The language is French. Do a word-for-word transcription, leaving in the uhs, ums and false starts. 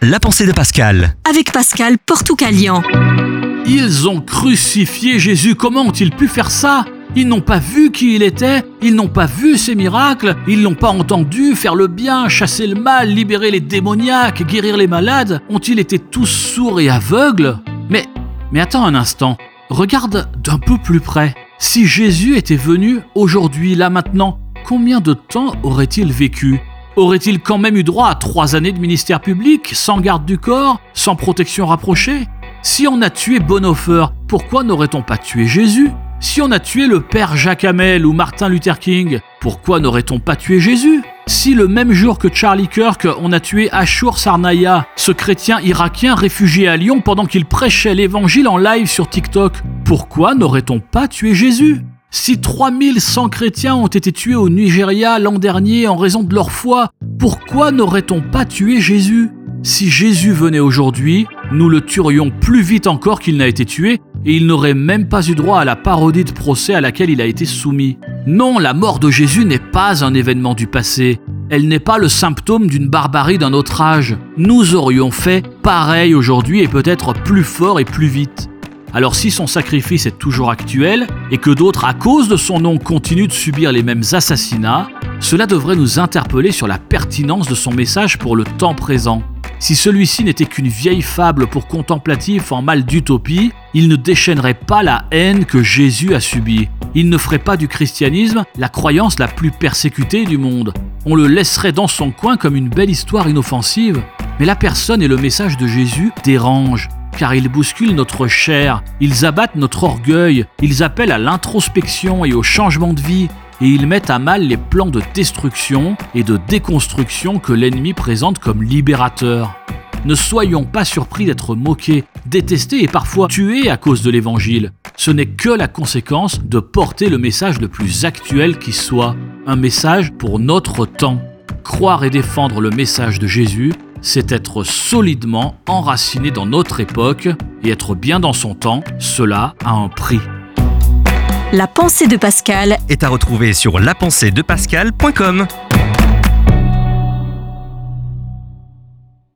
La pensée de Pascal. Avec Pascal Portucalian. Ils ont crucifié Jésus. Comment ont-ils pu faire ça ? Ils n'ont pas vu qui il était, ils n'ont pas vu ses miracles, ils n'ont pas entendu faire le bien, chasser le mal, libérer les démoniaques, guérir les malades. Ont-ils été tous sourds et aveugles ? Mais, mais attends un instant, regarde d'un peu plus près. Si Jésus était venu aujourd'hui, là maintenant, combien de temps aurait-il vécu ? Aurait-il quand même eu droit à trois années de ministère public, sans garde du corps, sans protection rapprochée ? Si on a tué Bonhoeffer, pourquoi n'aurait-on pas tué Jésus ? Si on a tué le père Jacques Hamel ou Martin Luther King, pourquoi n'aurait-on pas tué Jésus ? Si le même jour que Charlie Kirk, on a tué Ashur Sarnaya, ce chrétien irakien réfugié à Lyon pendant qu'il prêchait l'évangile en live sur TikTok, pourquoi n'aurait-on pas tué Jésus ? Si trois mille cent chrétiens ont été tués au Nigeria l'an dernier en raison de leur foi, pourquoi n'aurait-on pas tué Jésus ? Si Jésus venait aujourd'hui, nous le tuerions plus vite encore qu'il n'a été tué et il n'aurait même pas eu droit à la parodie de procès à laquelle il a été soumis. Non, la mort de Jésus n'est pas un événement du passé. Elle n'est pas le symptôme d'une barbarie d'un autre âge. Nous aurions fait pareil aujourd'hui et peut-être plus fort et plus vite. Alors si son sacrifice est toujours actuel et que d'autres, à cause de son nom, continuent de subir les mêmes assassinats, cela devrait nous interpeller sur la pertinence de son message pour le temps présent. Si celui-ci n'était qu'une vieille fable pour contemplatifs en mal d'utopie, il ne déchaînerait pas la haine que Jésus a subie. Il ne ferait pas du christianisme la croyance la plus persécutée du monde. On le laisserait dans son coin comme une belle histoire inoffensive. Mais la personne et le message de Jésus dérangent, car ils bousculent notre chair, ils abattent notre orgueil, ils appellent à l'introspection et au changement de vie, et ils mettent à mal les plans de destruction et de déconstruction que l'ennemi présente comme libérateurs. Ne soyons pas surpris d'être moqués, détestés et parfois tués à cause de l'évangile. Ce n'est que la conséquence de porter le message le plus actuel qui soit, un message pour notre temps. Croire et défendre le message de Jésus, c'est être solidement enraciné dans notre époque et être bien dans son temps, cela a un prix. La pensée de Pascal Est à retrouver sur la pensée de pascal point com.